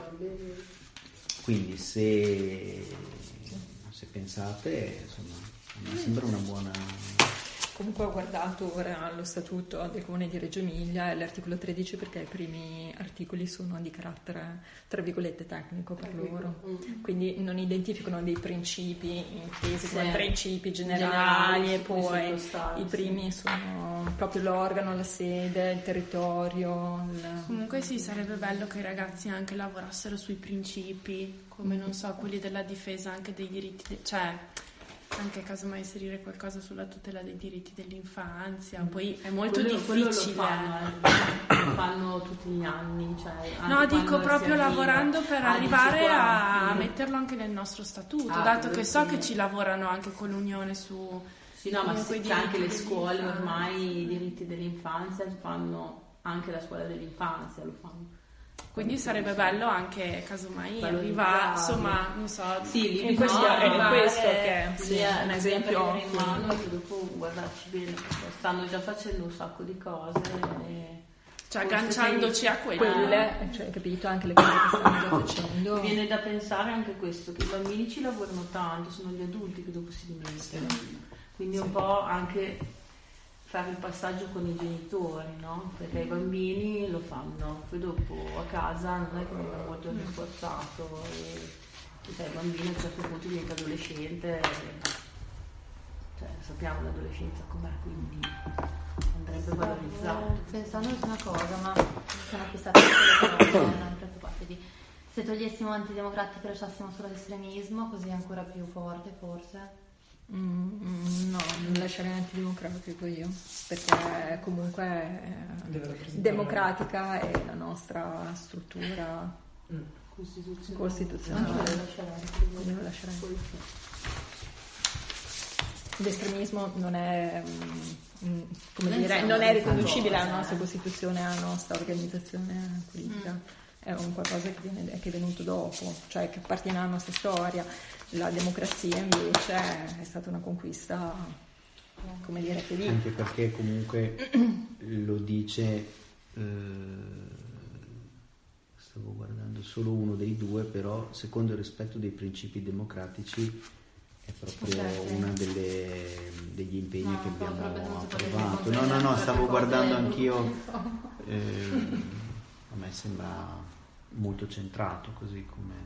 Quindi se, se pensate, insomma, mi sembra una buona... Comunque ho guardato ora lo statuto del Comune di Reggio Emilia e l'articolo tredici, perché i primi articoli sono di carattere tra virgolette tecnico per loro, quindi non identificano dei principi intesi come Sì. principi Generali, generali, e su cui poi sottostare, i sì. primi sono proprio l'organo, la sede, il territorio. il- Comunque sì, sarebbe bello che i ragazzi anche lavorassero sui principi, come non so, quelli della difesa anche dei diritti, de- cioè anche casomai inserire qualcosa sulla tutela dei diritti dell'infanzia. Poi è molto Quello- quello difficile. lo fanno, eh, lo fanno tutti gli anni. Cioè, No, anche dico quando proprio si arriva. lavorando per Ah, arrivare dici qua, a mm. metterlo anche nel nostro statuto, Ah, dato quello che so sì. che ci lavorano anche con l'Unione su... Sì, no, ma comunque se- i c'è anche le diritti scuole dell'infanzia. ormai, i diritti dell'infanzia fanno anche la scuola dell'infanzia, lo fanno. Quindi sarebbe bello anche casomai Valorizzarlo. arrivare, insomma, non so, Sì, lì In questo- bisogna è in arrivare- questo che bisogna- sì, un bisogna esempio. prendere in mano e dopo guardarci bene, perché stanno già facendo un sacco di cose. E cioè forse agganciandoci se- a quello. Quelle, cioè, capito, anche le cose che stanno già facendo. Viene da pensare anche questo, che i bambini ci lavorano tanto, sono gli adulti che dopo si dimenticano. Quindi un po' anche fare il passaggio con i genitori, no? Perché i bambini lo fanno, poi dopo a casa non è che venga molto rinforzato e, e sai, il bambino a un certo punto diventa adolescente, e, cioè sappiamo l'adolescenza com'è, quindi andrebbe valorizzato. Pensando su una cosa, ma mi sono acquistate le parole, non preoccupatevi. Se togliessimo antidemocratico e lasciassimo solo l'estremismo, così è ancora più forte forse? Mm, mm, no, non lascerei antidemocratico io, perché comunque Deve eh, rappresentare- democratica è la nostra struttura Mm. Costituzionale. costituzionale. Anche io lo lascerei. Quindi lo lascerei. L'estremismo non è, mm, mm, come Non dire, siamo non è questa riconducibile alla cosa, nostra eh. Costituzione, alla nostra organizzazione politica. È un qualcosa che, viene, che è venuto dopo, cioè che appartiene alla nostra storia. La democrazia invece è stata una conquista, come dire, felice. Anche perché comunque lo dice, eh, stavo guardando solo uno dei due, però secondo il rispetto dei principi democratici è proprio Ok, sì. uno degli impegni No, che no, abbiamo proprio non si può approvato. dire No, no, no, stavo cose guardando brutte. anch'io, eh, a me sembra molto centrato così come...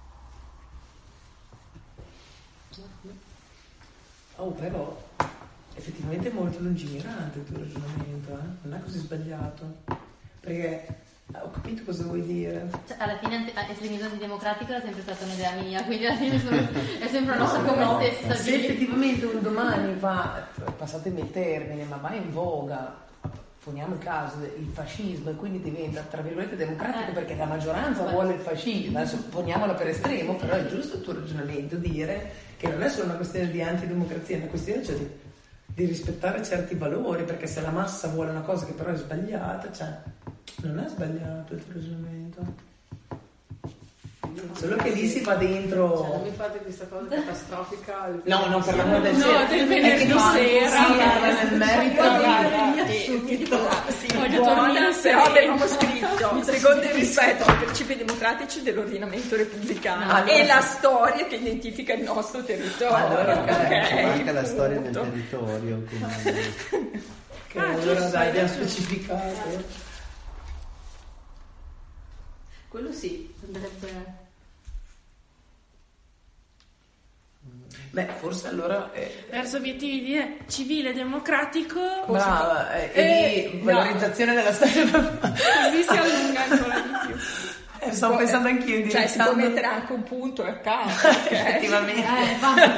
Oh, però effettivamente è molto lungimirante il tuo ragionamento, eh? Non è così sbagliato. Perché eh, ho capito cosa vuoi dire. Cioè, alla fine anti- estremismo antidemocratico è sempre stata un'idea mia, quindi alla fine sono- è sempre una cosa come No, stessa. se quindi- effettivamente un domani va, passatemi il termine, ma va in voga, poniamo il caso il fascismo, e quindi diventa tra virgolette democratico Eh. perché la maggioranza vuole il fascismo, adesso poniamola per estremo, però è giusto il tuo ragionamento dire che non è solo una questione di antidemocrazia, è una questione cioè di, di rispettare certi valori, perché se la massa vuole una cosa che però è sbagliata, cioè non è sbagliato il tuo ragionamento. Solo che lì si va dentro. Cioè, non mi fate questa cosa catastrofica. No, no, per l'amore del No, cielo. del È venerdì che non sera. si entra nel merito Sì, Voglio buona, dormire però serena. avevamo scritto secondo il rispetto ai principi democratici dell'ordinamento repubblicano Allora- e la storia che identifica il nostro territorio. Allora, ok. Ok, C'è anche la storia del punto. territorio come... Che Ah, allora giusto, dai, hai abbiamo ragione. specificato. Quello sì, andrebbe... Beh, forse allora... Eh, verso obiettivi di civile, democratico... Brava, e eh, di valorizzazione no. della storia. Così si allunga ancora di più. Eh, stavo pensando anch'io in cioè si può mettere anche un punto a caso, effettivamente. Eh,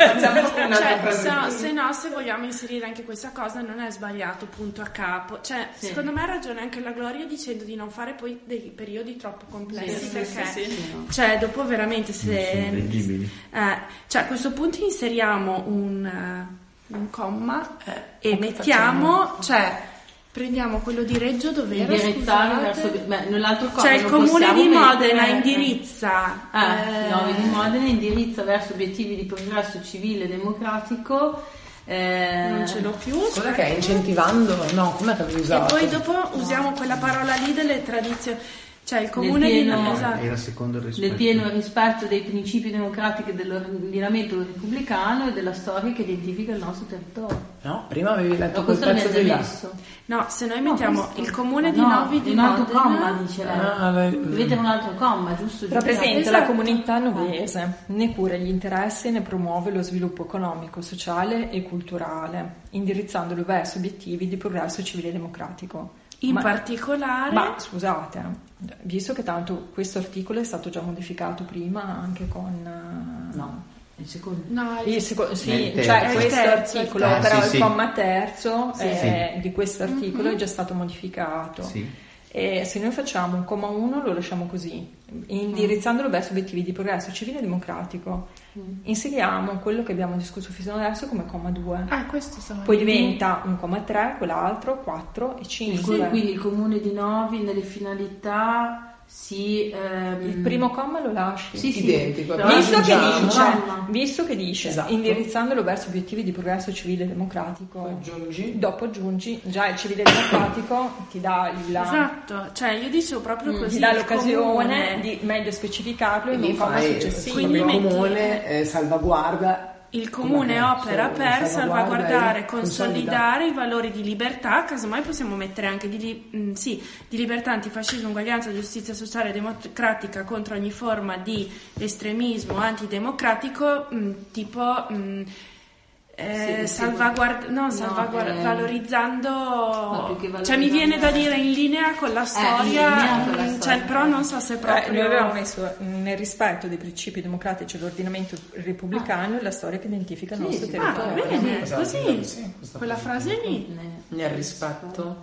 va, cioè, se, se no, se vogliamo inserire anche questa cosa, non è sbagliato punto a capo. Cioè, sì. secondo me ha ragione anche la Gloria dicendo di non fare poi dei periodi troppo complessi, sì, perché sì, sì, sì. cioè dopo veramente se eh, cioè a questo punto inseriamo un, un comma eh, e mettiamo facciamo? cioè prendiamo quello di Reggio Dovere, indirizzare verso beh, nell'altro comma cioè il comune di Modena mettere... indirizza ah, eh... no, di Modena indirizza verso obiettivi di progresso civile e democratico. Eh... non ce l'ho più. Cosa che è incentivando? No, com'è che avevi usato? E poi dopo no. usiamo quella parola lì delle tradizioni. Cioè il comune pieno, di esatto. era secondo il rispetto. Nel pieno rispetto dei principi democratici dell'ordinamento repubblicano e della storia che identifica il nostro territorio. No, prima avevi letto no, quel pezzo di là. No, se noi mettiamo no, il comune di no, Novi di un altro Modena, comma dice lei. Ah, vedete un altro comma, giusto? Rappresenta esatto. la comunità novese, ne cura gli interessi e ne promuove lo sviluppo economico, sociale e culturale, indirizzandolo verso obiettivi di progresso civile e democratico. In ma, particolare... Ma scusate, visto che tanto questo articolo è stato già modificato prima anche con... No, il secondo... No, il secondo sì, terzo. cioè questo terzo, articolo, ah, però sì, il sì. comma terzo sì, è, sì. di questo articolo mm-hmm. è già stato modificato. Sì. E se noi facciamo un comma uno lo lasciamo così, indirizzandolo verso obiettivi di progresso civile e democratico. Mm. Inseriamo quello che abbiamo discusso fino adesso come comma due. Ah, questo sono poi diventa un comma tre, quell'altro, quattro e cinque. Il, quindi il comune di Novi nelle finalità si ehm... il primo comma lo lasci sì, sì, identico, visto, che diciamo, dice, no. visto che dice esatto. indirizzandolo verso obiettivi di progresso civile e democratico, aggiungi. dopo aggiungi già il civile e democratico ti dà il esatto, cioè io dicevo proprio così, ti dà l'occasione comune. di meglio specificarlo in un comma successivo. il comune eh, salvaguarda il comune opera per salvaguardare, consolidare i valori di libertà, casomai possiamo mettere anche di, mh, sì, di libertà, antifascismo, uguaglianza, giustizia sociale e democratica contro ogni forma di estremismo antidemocratico, mh, tipo mh, eh, sì, salvaguard- no, no, salvaguard- eh, valorizzando, no, cioè mi viene da dire in linea con la storia, eh, con la mh, storia. Cioè, però non so se proprio... Eh, noi avevamo messo nel rispetto dei principi democratici e dell'ordinamento repubblicano ah. la storia che identifica il sì, nostro sì, territorio. Ah, bene, esatto, così, sì, quella frase lì. Nel rispetto.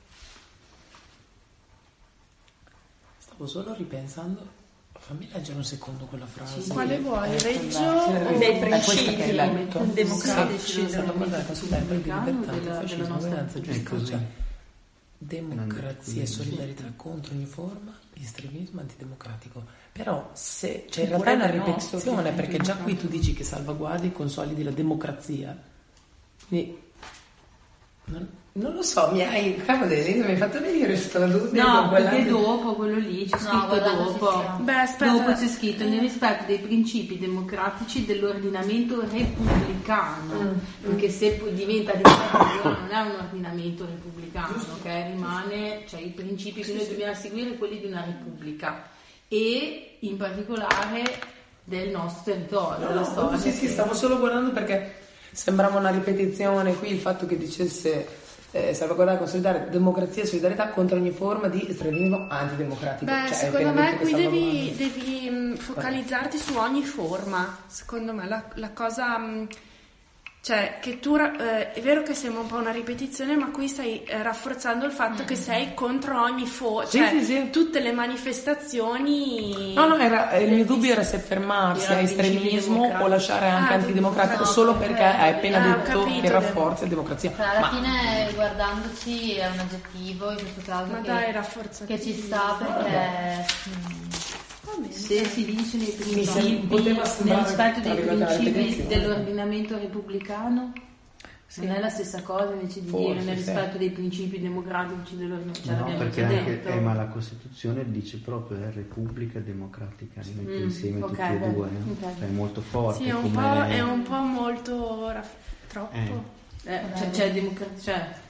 Stavo solo ripensando. Fammi leggere un secondo quella frase. Sì, quale vuoi? Eh, Reggio dei principi democratici sì, salvaguardare sull'erba di libertà, antifascismo, uguaglianza, giustizia, democrazia e solidarietà contro ogni forma di estremismo antidemocratico. Però se c'è in realtà una ripetizione, perché già qui tu dici che salvaguardi e consolidi la democrazia, quindi non, non lo so, mi hai mi hai fatto venire questo dubbio. No, perché dopo quello lì c'è scritto no, dopo. Beh, aspetta. Dopo c'è scritto nel rispetto dei principi democratici dell'ordinamento repubblicano. Mm. Perché se poi diventa democratico non è un ordinamento repubblicano, ok? Rimane, cioè i principi che noi dobbiamo seguire quelli di una repubblica e in particolare del nostro territorio. No, la no, storia sì, sì, che... stavo solo guardando perché sembrava una ripetizione qui il fatto che dicesse eh, salvaguardare e consolidare democrazia e solidarietà contro ogni forma di estremismo antidemocratico. Beh, cioè, secondo me qui devi, devi mh, focalizzarti su ogni forma. Secondo me la, la cosa... Mh, cioè, che tu... Eh, è vero che sembra un po' una ripetizione, ma qui stai eh, rafforzando il fatto mm. che sei contro ogni forma. Cioè, sì, sì, sì. tutte le manifestazioni... No, no, era, il mio dubbio era se fermarsi a estremismo o lasciare anche ah, antidemocratico, no, solo perché hai appena ah, detto capito, che rafforza la democrazia. Però alla ma... fine, guardandoci, è un aggettivo in questo caso ma che, dai, rafforza che ci sta perché... Se si dice nei principi, nel rispetto dei principi dell'ordinamento repubblicano, sì. Non è la stessa cosa invece di Forse, dire nel rispetto sì. dei principi democratici dell'ordinamento. Cioè, no, perché anche, eh, ma la Costituzione dice proprio è Repubblica Democratica, li mette mm, insieme okay, tutti e due, okay. È molto forte. Sì, è un, come... po', è un po' molto raff... troppo. Eh. Eh, cioè, cioè, democrazia, cioè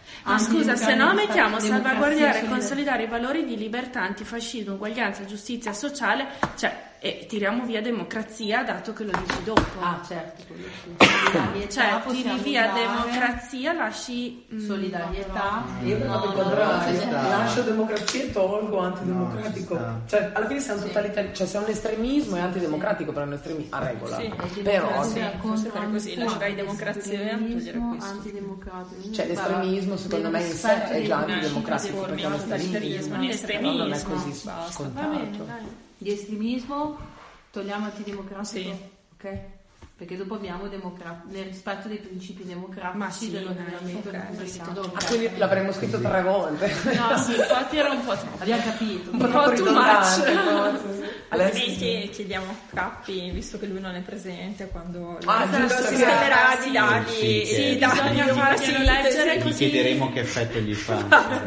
Ma scusa, se no mettiamo salvaguardare e consolidare i valori di libertà, antifascismo, uguaglianza, giustizia sociale, cioè, e tiriamo via democrazia, dato che lo dici dopo. Ah, certo, quello sì. Cioè, tiri via democrazia, lasci mh, solidarietà. Io per no, no, lascio democrazia e tolgo antidemocratico. No, cioè, alla fine siamo totalitari, cioè se è un estremismo è antidemocratico, però è un estremismo a regola. Sì, però sì, forse fare così, lascerai democrazia e togliere questo. Antidemocratico. Cioè l'estremismo secondo me in sé è già antidemocratico, perché è l'estremismo, l'estremismo non è così scontato. Di estremismo togliamo antidemocratico, sì. Ok? Perché dopo abbiamo democra- nel rispetto dei principi democratici sì, dell'ordinamento okay, repubblicano. Ah, quindi l'avremmo scritto tre volte. No, sì, infatti era un po' troppo. Abbiamo capito. Un po' troppo ridondante. Altrimenti chiediamo a Cappi, visto che lui non è presente, quando ah, lo sistemerà di dargli sì, sì, sì, bisogna farglielo leggere gli così. chiederemo che effetto gli fa.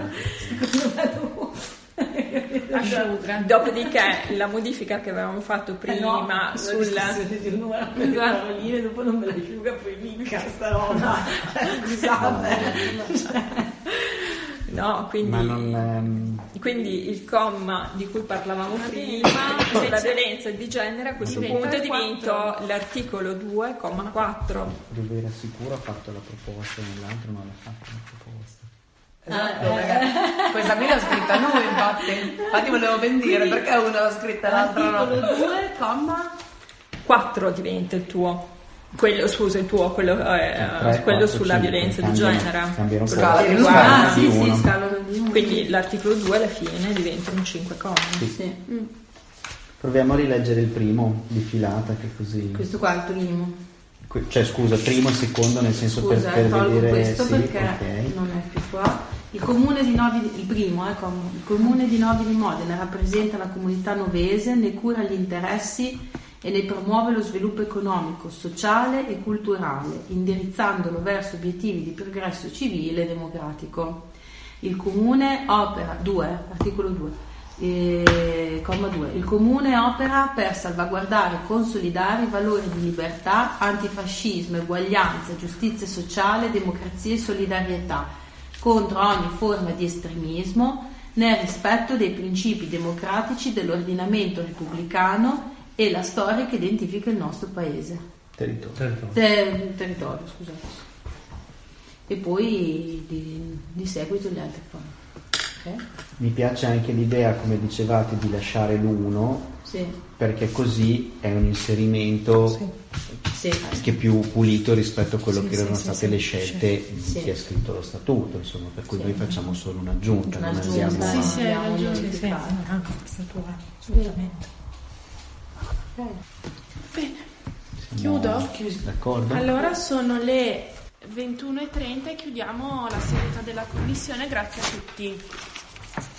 Asciuga. Dopodiché la modifica che avevamo fatto prima eh no, sul Caroline, dopo non me la asciuga, poi mica sta roba. No, quindi, Ma non, ehm... quindi il comma di cui parlavamo prima sulla violenza di genere a questo diventa punto quattro. diventa l'articolo due, comma quattro. Rivera sicuro ha fatto la proposta, nell'altro non l'ha fatto la proposta. Esatto, perché questa qui l'ha scritta lui, infatti. Infatti volevo ben dire perché uno l'ha scritta e l'altro no. Articolo due, comma quattro diventa il tuo. Quello, scusa, il tuo, quello, eh, tre, quello quattro, sulla cinque, violenza cambiano, di genere. Cambiano Quello un che po'. riguarda- Ah, sì, uno. sì, scalano di uno. Quindi l'articolo due alla fine diventano cinque commi. Sì. Sì. Mm. Proviamo a rileggere il primo di filata, che così. Questo qua è il primo. Que- Cioè, scusa, primo e secondo, nel senso Scusa, per, eh, per tolgo vedere. questo Sì, perché ok. non è più qua. Il comune di Novi, il primo, eh, com- il comune di Novi di Modena rappresenta la comunità novese, ne cura gli interessi e ne promuove lo sviluppo economico, sociale e culturale, indirizzandolo verso obiettivi di progresso civile e democratico. Il comune opera, due, articolo due, eh, comma due, il comune opera per salvaguardare e consolidare i valori di libertà, antifascismo, eguaglianza, giustizia sociale, democrazia e solidarietà, contro ogni forma di estremismo, nel rispetto dei principi democratici dell'ordinamento repubblicano e la storia che identifica il nostro paese. Territorio. Ter- territorio, scusate. E poi di, di seguito gli altri commi. Okay? Mi piace anche l'idea, come dicevate, di lasciare l'uno, Sì. perché così è un inserimento Sì. che è più pulito rispetto a quello Sì, che erano sì, state sì, le sì. scelte di Sì. chi ha scritto lo statuto, insomma, per cui Sì. noi facciamo solo un'aggiunta, non Un'aggiunta, andiamo Sì, sì, hai andiamo ragione. a Sì, sì, modificare. no, statura, assolutamente. Ok. Bene, Siamo chiudo? D'accordo? Allora sono le ventuno e trenta e chiudiamo la seduta della commissione, grazie a tutti.